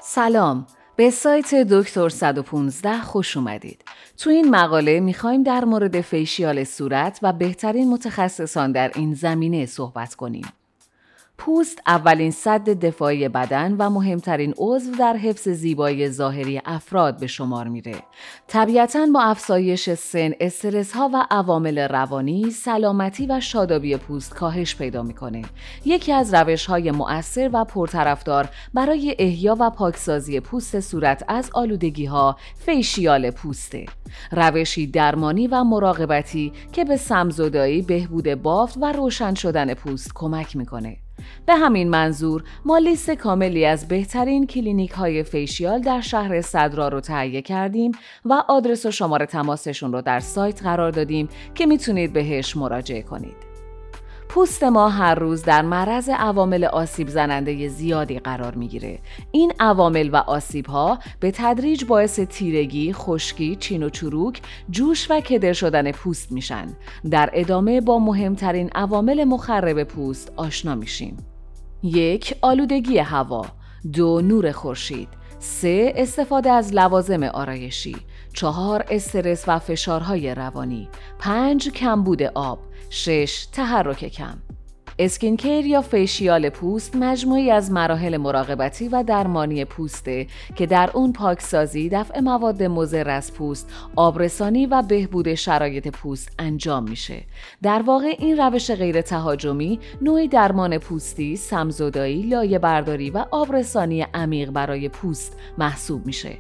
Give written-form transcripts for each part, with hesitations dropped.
سلام، به سایت دکتر 115 خوش اومدید. تو این مقاله میخوایم در مورد فیشیال صورت و بهترین متخصصان در این زمینه صحبت کنیم. پوست اولین سد دفاعی بدن و مهمترین عضو در حفظ زیبایی ظاهری افراد به شمار میره. طبیعتاً با افزایش سن، استرس ها و عوامل روانی، سلامتی و شادابی پوست کاهش پیدا میکنه. یکی از روش های مؤثر و پرطرفدار برای احیا و پاکسازی پوست صورت از آلودگی ها فیشیال پوسته. روشی درمانی و مراقبتی که به سم‌زدایی، بهبود بافت و روشن شدن پوست کمک میکنه. به همین منظور ما لیست کاملی از بهترین کلینیک های فیشیال در شهر صدرا رو تهیه کردیم و آدرس و شماره تماسشون رو در سایت قرار دادیم که میتونید بهش مراجعه کنید. پوست ما هر روز در معرض عوامل آسیب زننده زیادی قرار میگیره. این عوامل و آسیب ها به تدریج باعث تیرگی، خشکی، چین و چروک، جوش و کدر شدن پوست میشن. در ادامه با مهمترین عوامل مخرب پوست آشنا میشیم. 1. آلودگی هوا. 2. نور خورشید. 3. استفاده از لوازم آرایشی. 4. استرس و فشارهای روانی. 5. کمبود آب. 6. تحرک کم. اسکین کیر یا فیشیال پوست مجموعی از مراحل مراقبتی و درمانی پوسته که در اون پاکسازی، دفع مواد مضر از پوست، آبرسانی و بهبود شرایط پوست انجام میشه. در واقع این روش غیر تهاجمی نوعی درمان پوستی، سم‌زدایی، لایه برداری و آبرسانی عمیق برای پوست محسوب میشه.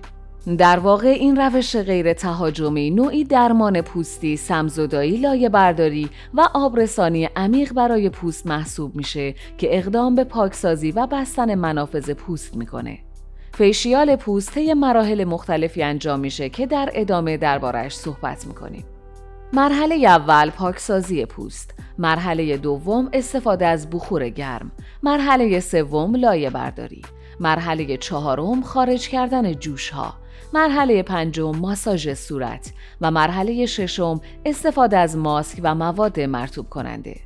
که اقدام به پاکسازی و بستن منافذ پوست میکنه. فیشیال پوست طی مراحل مختلفی انجام میشه که در ادامه درباره‌اش صحبت میکنیم. مرحله اول پاکسازی پوست. مرحله دوم استفاده از بخور گرم. مرحله سوم لایه برداری. مرحله چهارم خارج کردن جوش ها. مرحله پنجم ماساژ صورت و مرحله ششم استفاده از ماسک و مواد مرطوب کننده.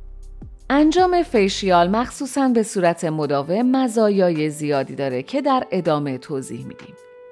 انجام فیشیال مخصوصاً به صورت مداوم مزایای زیادی داره که در ادامه توضیح میدیم.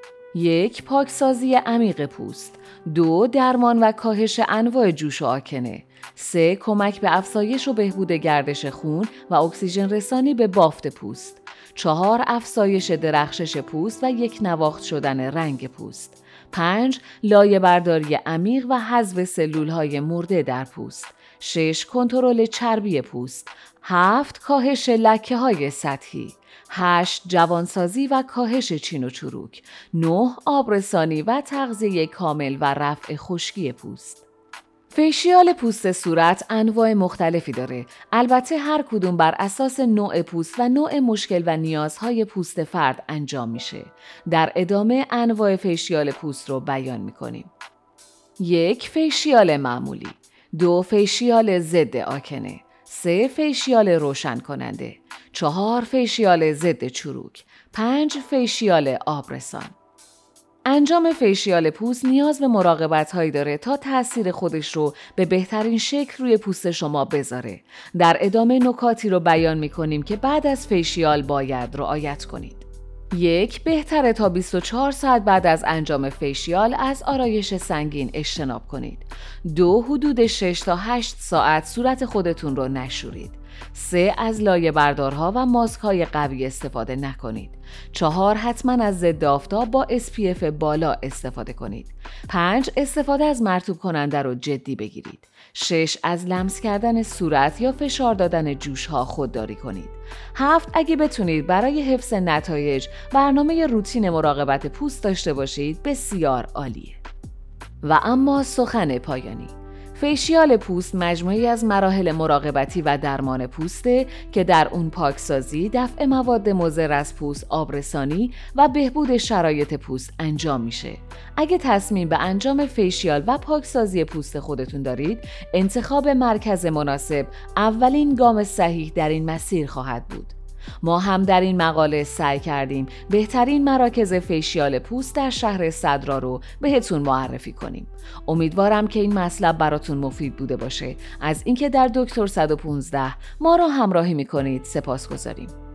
1. پاکسازی عمیق پوست. 2. درمان و کاهش انواع جوش و آکنه. 3. کمک به افزایش و بهبود گردش خون و اکسیژن رسانی به بافت پوست. 4. افزایش درخشش پوست و یک نواخت شدن رنگ پوست. 5. لایه برداری عمیق و حذف سلولهای مرده در پوست. 6. کنترل چربی پوست. 7. کاهش لکه‌های سطحی. 8. جوانسازی و کاهش چین و چروک. 9. آبرسانی و تغذیه کامل و رفع خشکی پوست. فیشیال پوست صورت انواع مختلفی داره. البته هر کدوم بر اساس نوع پوست و نوع مشکل و نیازهای پوست فرد انجام میشه. در ادامه انواع فیشیال پوست رو بیان میکنیم. 1. فیشیال معمولی. 2. فیشیال ضد آکنه. 3. فیشیال روشن کننده. 4. فیشیال ضد چروک. 5. فیشیال آبرسان. انجام فیشیال پوست نیاز به مراقبت هایی داره تا تأثیر خودش رو به بهترین شکل روی پوست شما بذاره. در ادامه نکاتی رو بیان میکنیم که بعد از فیشیال باید رعایت کنید. 1. بهتره تا 24 ساعت بعد از انجام فیشیال از آرایش سنگین اجتناب کنید. 2. حدود 6 تا 8 ساعت صورت خودتون رو نشورید. 3. از لایه بردارها و ماسک های قوی استفاده نکنید. 4. حتما از ضد آفتاب با SPF بالا استفاده کنید. 5. استفاده از مرطوب کننده رو جدی بگیرید. 6. از لمس کردن صورت یا فشار دادن جوش ها خودداری کنید. 7. اگه بتونید برای حفظ نتایج برنامه روتین مراقبت پوست داشته باشید بسیار عالیه. و اما سخن پایانی. فیشیال پوست مجموعی از مراحل مراقبتی و درمان پوسته که در اون پاکسازی، دفع مواد مضر از پوست، آبرسانی و بهبود شرایط پوست انجام میشه. اگه تصمیم به انجام فیشیال و پاکسازی پوست خودتون دارید، انتخاب مرکز مناسب اولین گام صحیح در این مسیر خواهد بود. ما هم در این مقاله سعی کردیم بهترین مراکز فیشیال پوست در شهر صدرا رو بهتون معرفی کنیم. امیدوارم که این مطلب براتون مفید بوده باشه. از اینکه در دکتر 115 ما را همراهی میکنید سپاسگزاریم.